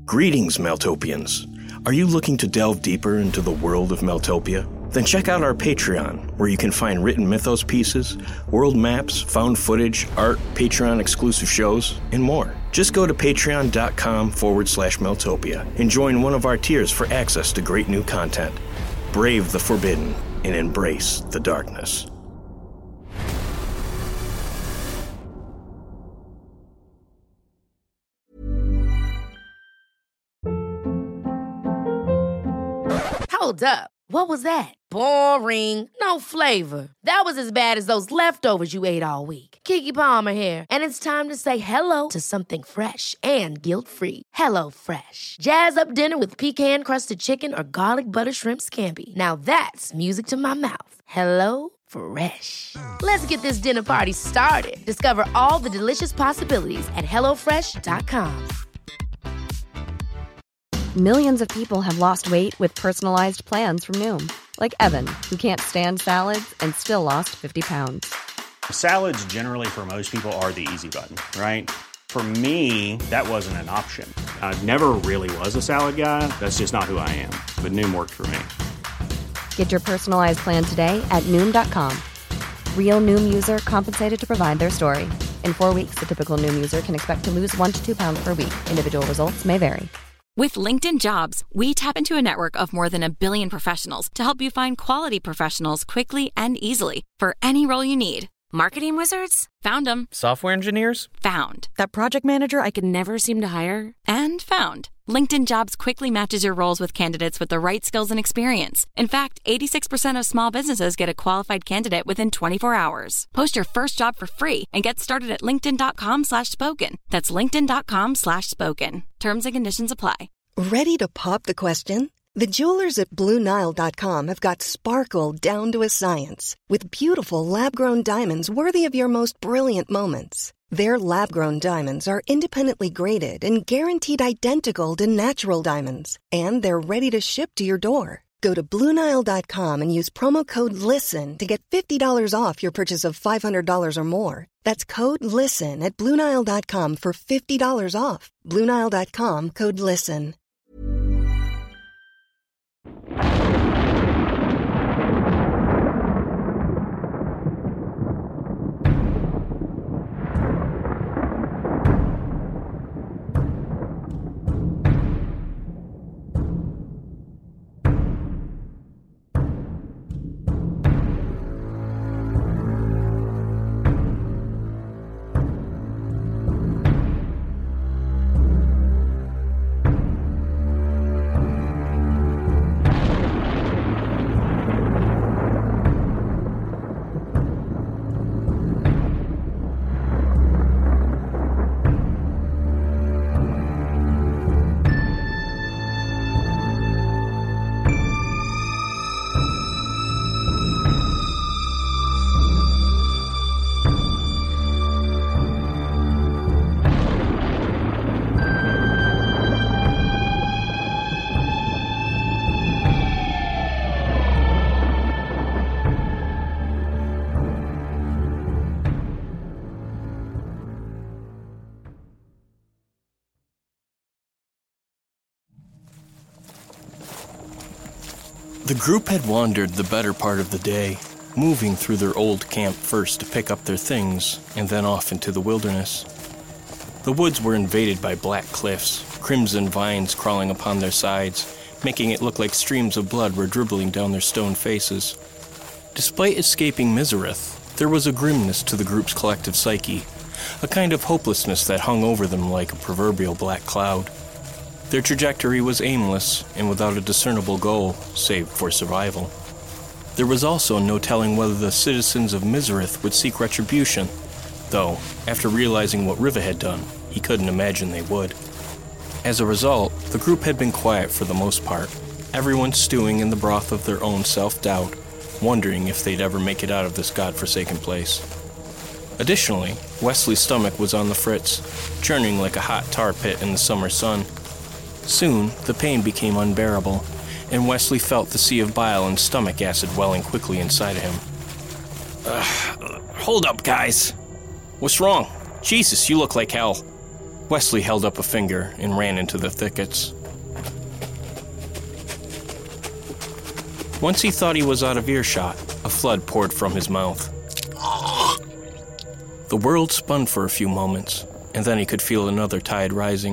Greetings, Meltopians. Are you looking to delve deeper into the world of Meltopia? Then check out our Patreon, where you can find written mythos pieces, world maps, found footage, art, Patreon-exclusive shows, and more. Just go to patreon.com/Meltopia and join one of our tiers for access to great new content. Brave the forbidden and embrace the darkness. Hold up. What was that? Boring. No flavor. That was as bad as those leftovers you ate all week. Keke Palmer here, and it's time to say hello to something fresh and guilt-free. Hello Fresh. Jazz up dinner with pecan-crusted chicken or garlic butter shrimp scampi. Now that's music to my mouth. Hello Fresh. Let's get this dinner party started. Discover all the delicious possibilities at HelloFresh.com. Millions of people have lost weight with personalized plans from Noom. Like Evan, who can't stand salads and still lost 50 pounds. Salads generally for most people are the easy button, right? For me, that wasn't an option. I never really was a salad guy. That's just not who I am. But Noom worked for me. Get your personalized plan today at Noom.com. Real Noom user compensated to provide their story. In 4 weeks, the typical Noom user can expect to lose 1 to 2 pounds per week. Individual results may vary. With LinkedIn Jobs, we tap into a network of more than 1 billion professionals to help you find quality professionals quickly and easily for any role you need. Marketing wizards? Found them. Software engineers? Found. That project manager I could never seem to hire? And found. LinkedIn Jobs quickly matches your roles with candidates with the right skills and experience. In fact, 86% of small businesses get a qualified candidate within 24 hours. Post your first job for free and get started at linkedin.com/spoken. That's linkedin.com/spoken. Terms and conditions apply. Ready to pop the question? The jewelers at BlueNile.com have got sparkle down to a science with beautiful lab-grown diamonds worthy of your most brilliant moments. Their lab-grown diamonds are independently graded and guaranteed identical to natural diamonds, and they're ready to ship to your door. Go to BlueNile.com and use promo code LISTEN to get $50 off your purchase of $500 or more. That's code LISTEN at BlueNile.com for $50 off. BlueNile.com, code LISTEN. The group had wandered the better part of the day, moving through their old camp first to pick up their things, and then off into the wilderness. The woods were invaded by black cliffs, crimson vines crawling upon their sides, making it look like streams of blood were dribbling down their stone faces. Despite escaping Mizareth, there was a grimness to the group's collective psyche, a kind of hopelessness that hung over them like a proverbial black cloud. Their trajectory was aimless and without a discernible goal, save for survival. There was also no telling whether the citizens of Mizareth would seek retribution, though, after realizing what Riva had done, he couldn't imagine they would. As a result, the group had been quiet for the most part, everyone stewing in the broth of their own self-doubt, wondering if they'd ever make it out of this godforsaken place. Additionally, Wesley's stomach was on the fritz, churning like a hot tar pit in the summer sun. Soon, the pain became unbearable, and Wesley felt the sea of bile and stomach acid welling quickly inside of him. Hold up, guys. What's wrong? Jesus, you look like hell. Wesley held up a finger and ran into the thickets. Once he thought he was out of earshot, a flood poured from his mouth. The world spun for a few moments, and then he could feel another tide rising.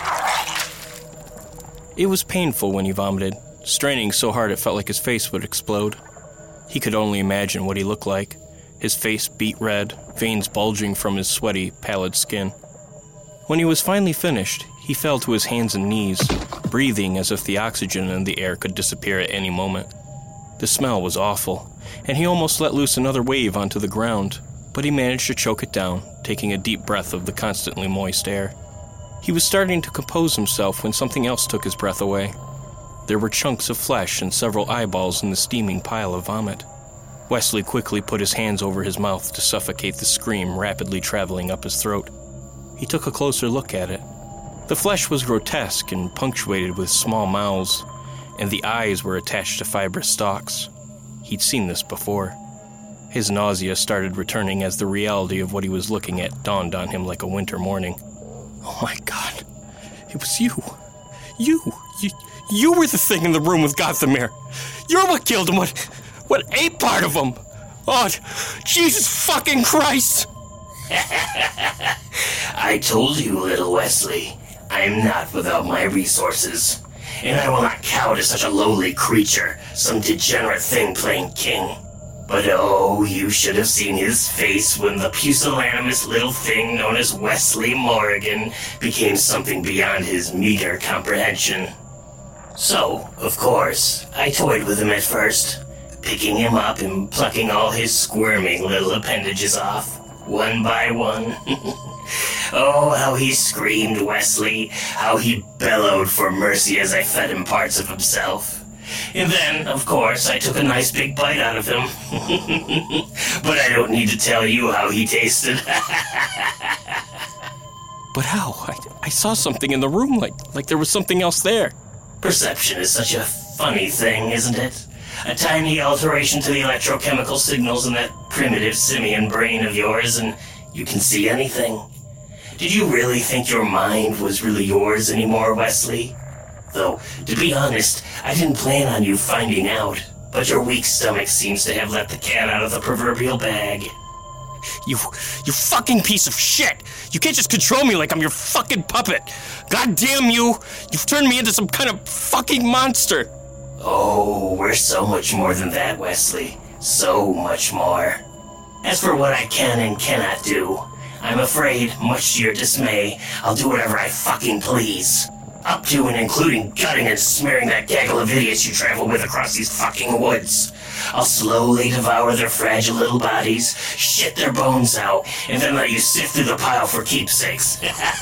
It was painful when he vomited, straining so hard it felt like his face would explode. He could only imagine what he looked like, his face beet red, veins bulging from his sweaty, pallid skin. When he was finally finished, he fell to his hands and knees, breathing as if the oxygen in the air could disappear at any moment. The smell was awful, and he almost let loose another wave onto the ground, but he managed to choke it down, taking a deep breath of the constantly moist air. He was starting to compose himself when something else took his breath away. There were chunks of flesh and several eyeballs in the steaming pile of vomit. Wesley quickly put his hands over his mouth to suffocate the scream rapidly traveling up his throat. He took a closer look at it. The flesh was grotesque and punctuated with small mouths, and the eyes were attached to fibrous stalks. He'd seen this before. His nausea started returning as the reality of what he was looking at dawned on him like a winter morning. Oh my God, it was you. You were the thing in the room with Gothamir. You're what killed him, what ate part of him. Oh, Jesus fucking Christ. I told you, little Wesley, I am not without my resources, and I will not cow to such a lowly creature, some degenerate thing playing king. But oh, you should have seen his face when the pusillanimous little thing known as Wesley Morrigan became something beyond his meager comprehension. So, of course, I toyed with him at first, picking him up and plucking all his squirming little appendages off, one by one. Oh, how he screamed, Wesley, how he bellowed for mercy as I fed him parts of himself. And then, of course, I took a nice big bite out of him. But I don't need to tell you how he tasted. But how? I saw something in the room, like there was something else there. Perception is such a funny thing, isn't it? A tiny alteration to the electrochemical signals in that primitive simian brain of yours, and you can see anything. Did you really think your mind was really yours anymore, Wesley? Though, to be honest, I didn't plan on you finding out, but your weak stomach seems to have let the cat out of the proverbial bag. You fucking piece of shit! You can't just control me like I'm your fucking puppet! God damn you! You've turned me into some kind of fucking monster! Oh, we're so much more than that, Wesley. So much more. As for what I can and cannot do, I'm afraid, much to your dismay, I'll do whatever I fucking please. Up to and including gutting and smearing that gaggle of idiots you travel with across these fucking woods. I'll slowly devour their fragile little bodies, shit their bones out, and then let you sift through the pile for keepsakes.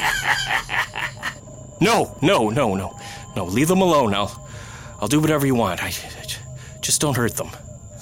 No. Leave them alone. I'll do whatever you want. I just don't hurt them.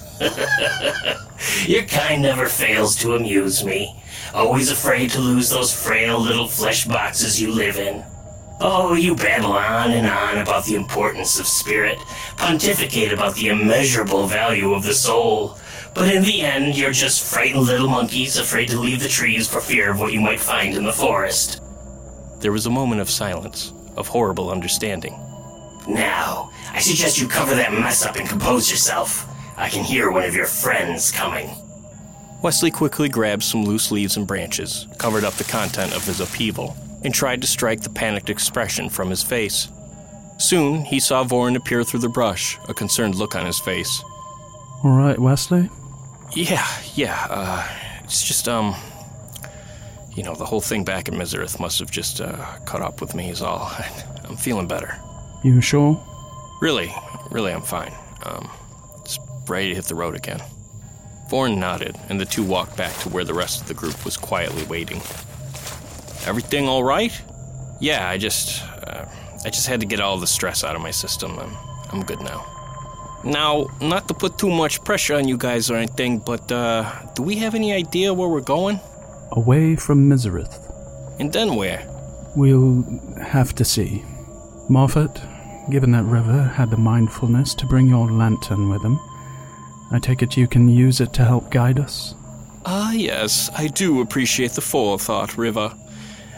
Your kind never fails to amuse me. Always afraid to lose those frail little flesh boxes you live in. Oh, you babble on and on about the importance of spirit, pontificate about the immeasurable value of the soul, but in the end, you're just frightened little monkeys afraid to leave the trees for fear of what you might find in the forest. There was a moment of silence, of horrible understanding. Now, I suggest you cover that mess up and compose yourself. I can hear one of your friends coming. Wesley quickly grabbed some loose leaves and branches, covered up the content of his upheaval, and tried to strike the panicked expression from his face. Soon, he saw Voren appear through the brush, a concerned look on his face. All right, Wesley? Yeah, it's just, the whole thing back in Mizareth must have just, caught up with me is all. I'm feeling better. You sure? Really, I'm fine. Just ready to hit the road again. Voren nodded, and the two walked back to where the rest of the group was quietly waiting. Everything all right? Yeah, I just had to get all the stress out of my system. I'm good now. Now, not to put too much pressure on you guys or anything, but, do we have any idea where we're going? Away from Mizareth. And then where? We'll have to see. Moffat, given that River had the mindfulness to bring your lantern with him, I take it you can use it to help guide us? Ah, yes, I do appreciate the forethought, River.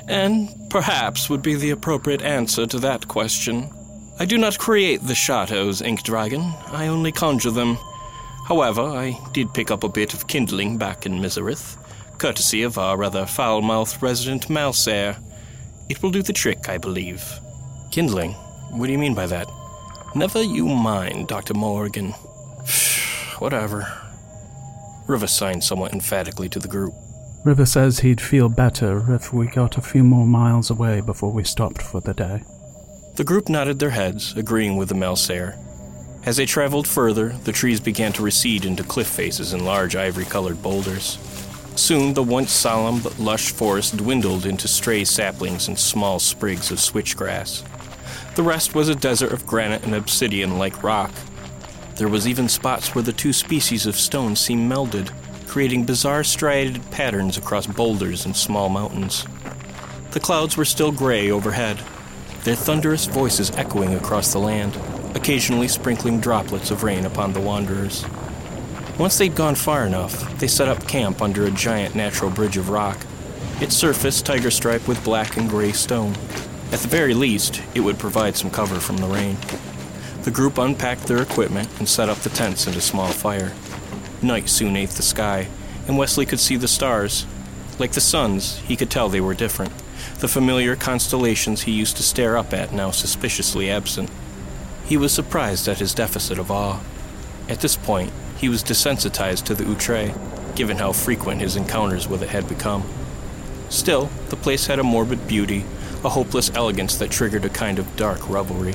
and perhaps would be the appropriate answer to that question. I do not create the shadows, Ink Dragon. I only conjure them. However, I did pick up a bit of kindling back in Miserith, courtesy of our rather foul-mouthed resident Malsair. It will do the trick, I believe. Kindling? What do you mean by that? Never you mind, Dr. Morgan. Whatever. River signed somewhat emphatically to the group. River says he'd feel better if we got a few more miles away before we stopped for the day. The group nodded their heads, agreeing with the Malsair. As they traveled further, the trees began to recede into cliff faces and large ivory-colored boulders. Soon, the once solemn but lush forest dwindled into stray saplings and small sprigs of switchgrass. The rest was a desert of granite and obsidian-like rock. There was even spots where the two species of stone seemed melded, creating bizarre striated patterns across boulders and small mountains. The clouds were still gray overhead, their thunderous voices echoing across the land, occasionally sprinkling droplets of rain upon the wanderers. Once they'd gone far enough, they set up camp under a giant natural bridge of rock, its surface tiger-striped with black and gray stone. At the very least, it would provide some cover from the rain. The group unpacked their equipment and set up the tents and a small fire. Night soon ate the sky, and Wesley could see the stars. Like the suns, he could tell they were different. The familiar constellations he used to stare up at now suspiciously absent. He was surprised at his deficit of awe. At this point, he was desensitized to the outre, given how frequent his encounters with it had become. Still, the place had a morbid beauty, a hopeless elegance that triggered a kind of dark revelry.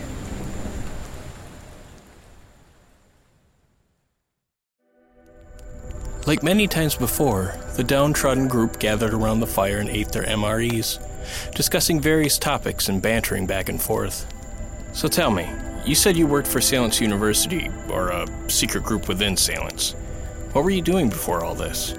Like many times before, the downtrodden group gathered around the fire and ate their MREs, discussing various topics and bantering back and forth. So tell me, you said you worked for Salence University, or a secret group within Salence. What were you doing before all this?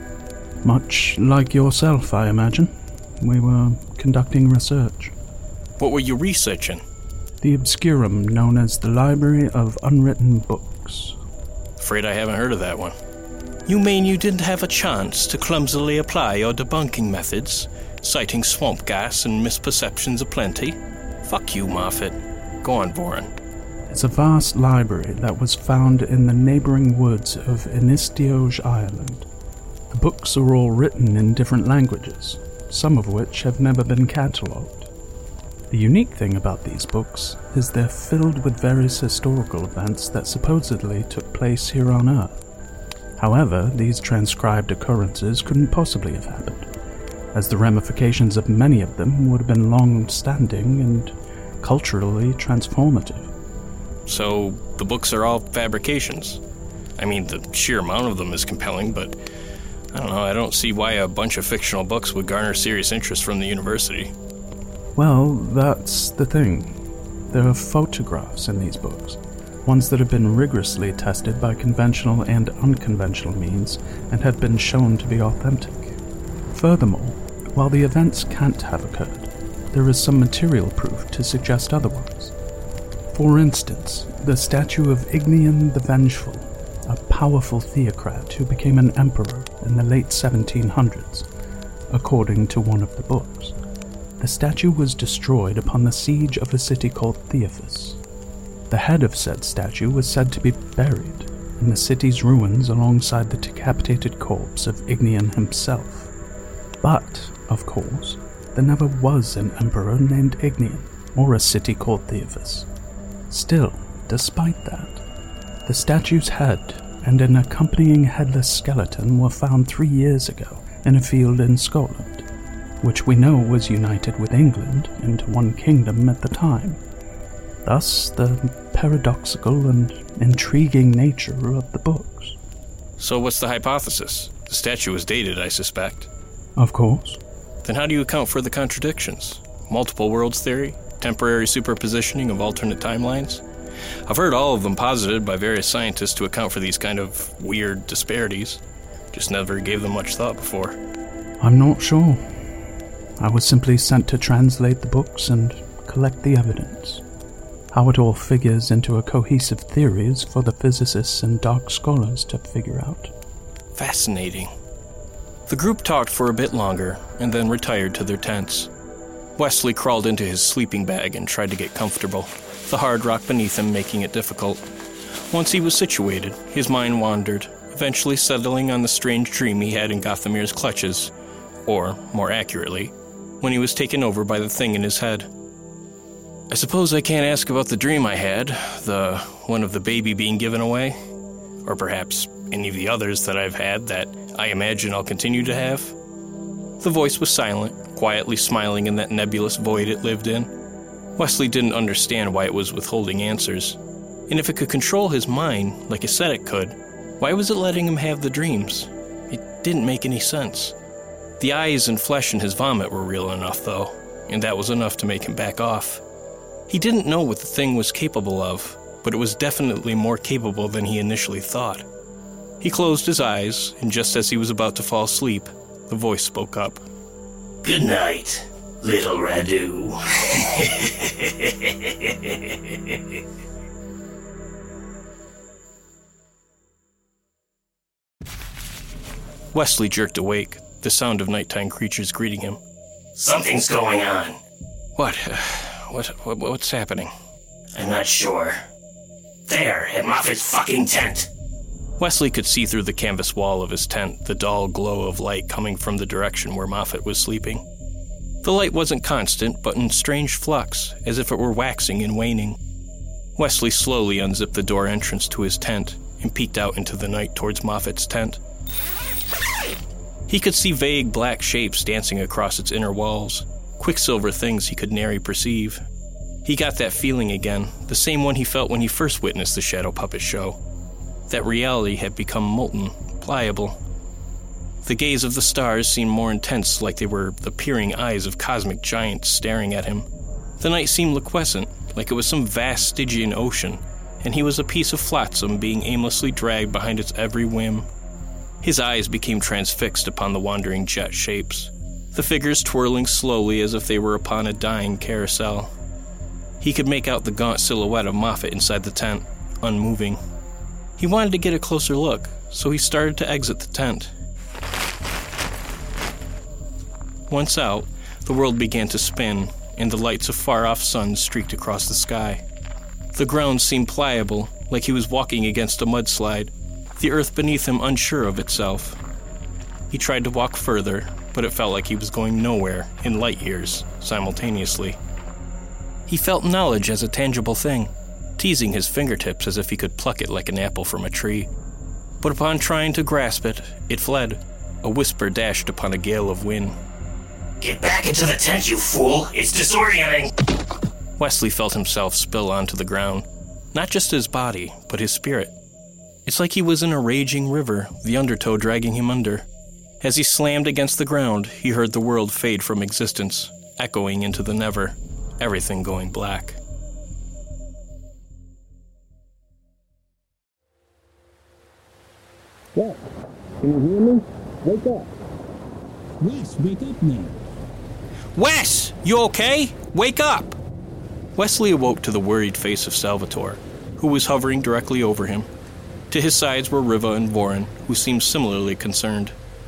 Much like yourself, I imagine. We were conducting research. What were you researching? The obscurum known as the Library of Unwritten Books. Afraid I haven't heard of that one. You mean you didn't have a chance to clumsily apply your debunking methods, citing swamp gas and misperceptions aplenty? Fuck you, Moffat. Go on, Voran. It's a vast library that was found in the neighboring woods of Inistioge Island. The books are all written in different languages, some of which have never been catalogued. The unique thing about these books is they're filled with various historical events that supposedly took place here on Earth. However, these transcribed occurrences couldn't possibly have happened, as the ramifications of many of them would have been long-standing and culturally transformative. So, the books are all fabrications. I mean, the sheer amount of them is compelling, but I don't know, I don't see why a bunch of fictional books would garner serious interest from the university. Well, that's the thing. There are photographs in these books, ones that have been rigorously tested by conventional and unconventional means and have been shown to be authentic. Furthermore, while the events can't have occurred, there is some material proof to suggest otherwise. For instance, the statue of Ignian the Vengeful, a powerful theocrat who became an emperor in the late 1700s, according to one of the books. The statue was destroyed upon the siege of a city called Theophis. The head of said statue was said to be buried in the city's ruins alongside the decapitated corpse of Ignian himself. But, of course, there never was an emperor named Ignian, or a city called Theophis. Still, despite that, the statue's head and an accompanying headless skeleton were found 3 years ago in a field in Scotland, which we know was united with England into one kingdom at the time. Thus, the paradoxical and intriguing nature of the books. So what's the hypothesis? The statue was dated, I suspect. Of course. Then how do you account for the contradictions? Multiple worlds theory? Temporary superpositioning of alternate timelines? I've heard all of them posited by various scientists to account for these kind of weird disparities. Just never gave them much thought before. I'm not sure. I was simply sent to translate the books and collect the evidence. How it all figures into a cohesive theory is for the physicists and dark scholars to figure out. Fascinating. The group talked for a bit longer and then retired to their tents. Wesley crawled into his sleeping bag and tried to get comfortable, the hard rock beneath him making it difficult. Once he was situated, his mind wandered, eventually settling on the strange dream he had in Gothamir's clutches, or, more accurately, when he was taken over by the thing in his head. I suppose I can't ask about the dream I had, the one of the baby being given away, or perhaps any of the others that I've had that I imagine I'll continue to have. The voice was silent, quietly smiling in that nebulous void it lived in. Wesley didn't understand why it was withholding answers, and if it could control his mind like it said it could, why was it letting him have the dreams? It didn't make any sense. The eyes and flesh in his vomit were real enough, though, and that was enough to make him back off. He didn't know what the thing was capable of, but it was definitely more capable than he initially thought. He closed his eyes, and just as he was about to fall asleep, the voice spoke up. Good night, little Radu. Wesley jerked awake, the sound of nighttime creatures greeting him. Something's going on. What's happening? I'm not sure. There, at Moffat's fucking tent. Wesley could see through the canvas wall of his tent the dull glow of light coming from the direction where Moffat was sleeping. The light wasn't constant, but in strange flux, as if it were waxing and waning. Wesley slowly unzipped the door entrance to his tent and peeked out into the night towards Moffat's tent. He could see vague black shapes dancing across its inner walls, quicksilver things he could nary perceive. He got that feeling again, the same one he felt when he first witnessed the Shadow Puppet show. That reality had become molten, pliable. The gaze of the stars seemed more intense, like they were the peering eyes of cosmic giants staring at him. The night seemed liquescent, like it was some vast Stygian ocean, and he was a piece of flotsam being aimlessly dragged behind its every whim. His eyes became transfixed upon the wandering jet shapes, the figures twirling slowly as if they were upon a dying carousel. He could make out the gaunt silhouette of Moffat inside the tent, unmoving. He wanted to get a closer look, so he started to exit the tent. Once out, the world began to spin, and the lights of far-off suns streaked across the sky. The ground seemed pliable, like he was walking against a mudslide, the earth beneath him unsure of itself. He tried to walk further, but it felt like he was going nowhere in light years simultaneously. He felt knowledge as a tangible thing, teasing his fingertips as if he could pluck it like an apple from a tree. But upon trying to grasp it, it fled. A whisper dashed upon a gale of wind. Get back into the tent, you fool! It's disorienting! Wesley felt himself spill onto the ground. Not just his body, but his spirit. It's like he was in a raging river, the undertow dragging him under. As he slammed against the ground, he heard the world fade from existence, echoing into the never, everything going black. Wes, can you hear me? Wake up. Wes, wake up now. Wes, you okay? Wake up! Wesley awoke to the worried face of Salvatore, who was hovering directly over him. To his sides were Riva and Voren, who seemed similarly concerned.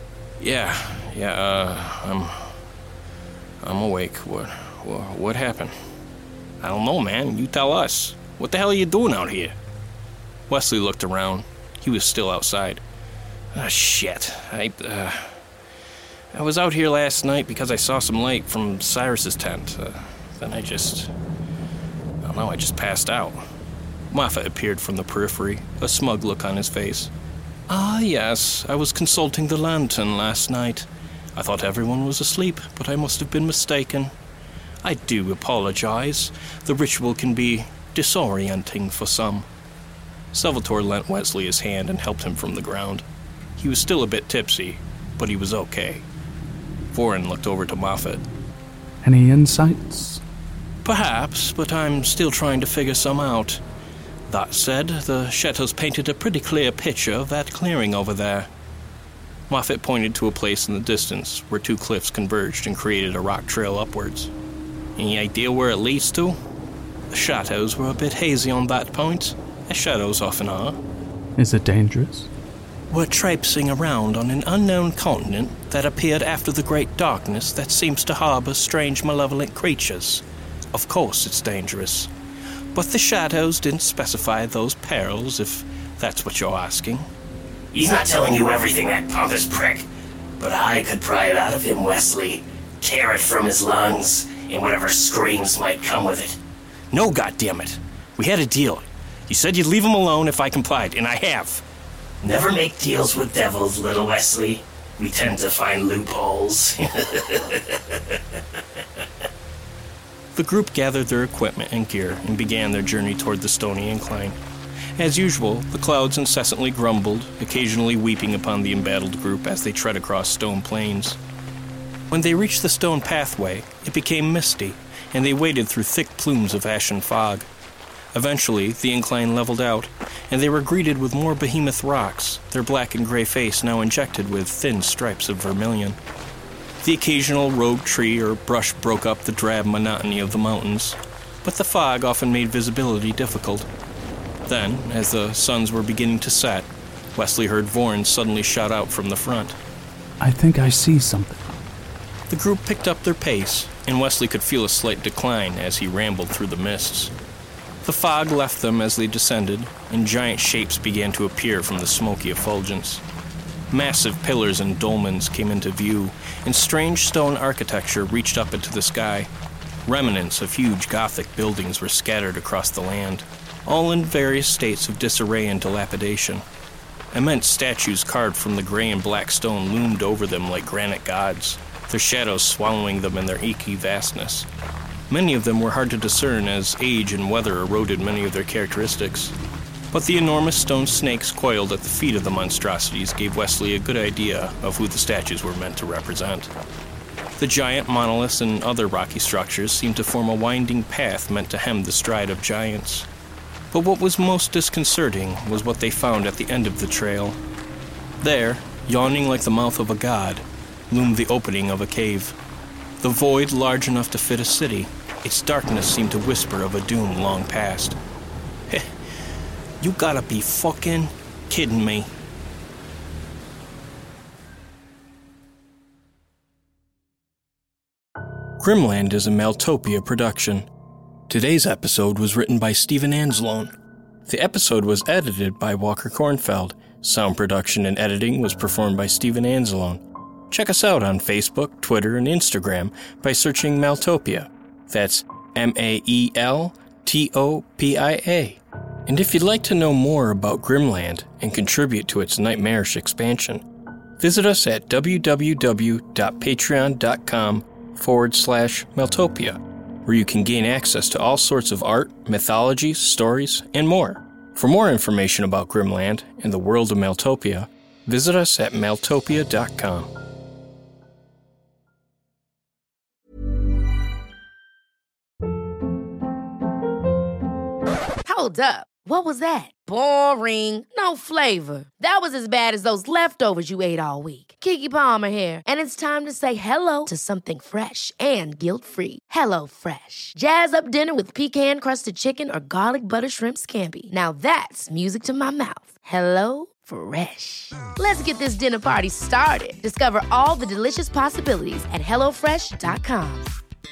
I'm awake. What happened? I don't know, man. You tell us. What the hell are you doing out here? Wesley looked around. He was still outside. Shit. I was out here last night because I saw some light from Cyrus's tent. Then I just passed out. Moffat appeared from the periphery, a smug look on his face. Ah, yes, I was consulting the lantern last night. I thought everyone was asleep, but I must have been mistaken. I do apologize. The ritual can be disorienting for some. Salvatore lent Wesley his hand and helped him from the ground. He was still a bit tipsy, but he was okay. Voren looked over to Moffat. Any insights? Perhaps, but I'm still trying to figure some out. That said, the Shettos painted a pretty clear picture of that clearing over there. Moffat pointed to a place in the distance where two cliffs converged and created a rock trail upwards. Any idea where it leads to? The shadows were a bit hazy on that point, as shadows often are. Is it dangerous? were traipsing around on an unknown continent that appeared after the great darkness that seems to harbor strange malevolent creatures. Of course it's dangerous. But the shadows didn't specify those perils, if that's what you're asking. He's not telling you everything, that pompous prick. But I could pry it out of him, Wesley. Tear it from his lungs, and whatever screams might come with it. No, goddammit. We had a deal. You said you'd leave him alone if I complied, and I have. Never make deals with devils, little Wesley. We tend to find loopholes. The group gathered their equipment and gear and began their journey toward the stony incline. As usual, the clouds incessantly grumbled, occasionally weeping upon the embattled group as they tread across stone plains. When they reached the stone pathway, it became misty, and they waded through thick plumes of ashen fog. Eventually, the incline leveled out, and they were greeted with more behemoth rocks, their black and gray face now injected with thin stripes of vermilion. The occasional rogue tree or brush broke up the drab monotony of the mountains, but the fog often made visibility difficult. Then, as the suns were beginning to set, Wesley heard Vorn suddenly shout out from the front. I think I see something. The group picked up their pace, and Wesley could feel a slight decline as he rambled through the mists. The fog left them as they descended, and giant shapes began to appear from the smoky effulgence. Massive pillars and dolmens came into view, and strange stone architecture reached up into the sky. Remnants of huge Gothic buildings were scattered across the land, all in various states of disarray and dilapidation. Immense statues carved from the gray and black stone loomed over them like granite gods, their shadows swallowing them in their inky vastness. Many of them were hard to discern as age and weather eroded many of their characteristics. But the enormous stone snakes coiled at the feet of the monstrosities gave Wesley a good idea of who the statues were meant to represent. The giant monoliths and other rocky structures seemed to form a winding path meant to hem the stride of giants. But what was most disconcerting was what they found at the end of the trail. There, yawning like the mouth of a god, loomed the opening of a cave. The void large enough to fit a city, its darkness seemed to whisper of a doom long past. You gotta be fucking kidding me. Grimland is a Maeltopia production. Today's episode was written by Steven Anzalone. The episode was edited by Walker Kornfeld. Sound production and editing was performed by Steven Anzalone. Check us out on Facebook, Twitter, and Instagram by searching Maeltopia. That's Maeltopia. And if you'd like to know more about Grimland and contribute to its nightmarish expansion, visit us at www.patreon.com/Maeltopia, where you can gain access to all sorts of art, mythology, stories, and more. For more information about Grimland and the world of Maeltopia, visit us at maeltopia.com. Hold up. What was that? Boring. No flavor. That was as bad as those leftovers you ate all week. Keke Palmer here, and it's time to say hello to something fresh and guilt-free. HelloFresh. Jazz up dinner with pecan-crusted chicken or garlic butter shrimp scampi. Now that's music to my mouth. HelloFresh. Let's get this dinner party started. Discover all the delicious possibilities at HelloFresh.com.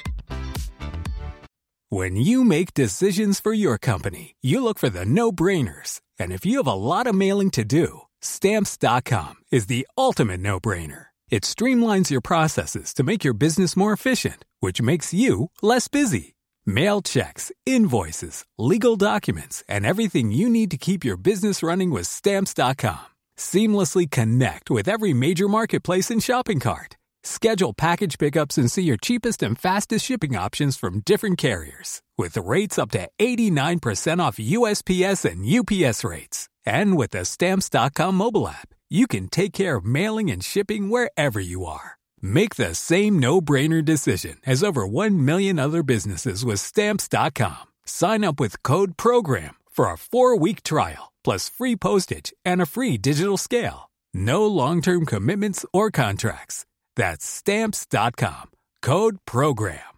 When you make decisions for your company, you look for the no-brainers. And if you have a lot of mailing to do, Stamps.com is the ultimate no-brainer. It streamlines your processes to make your business more efficient, which makes you less busy. Mail checks, invoices, legal documents, and everything you need to keep your business running with Stamps.com. Seamlessly connect with every major marketplace and shopping cart. Schedule package pickups and see your cheapest and fastest shipping options from different carriers, with rates up to 89% off USPS and UPS rates. And with the Stamps.com mobile app, you can take care of mailing and shipping wherever you are. Make the same no-brainer decision as over 1 million other businesses with Stamps.com. Sign up with code PROGRAM for a 4-week trial, plus free postage and a free digital scale. No long-term commitments or contracts. That's Stamps.com. Code PROGRAM.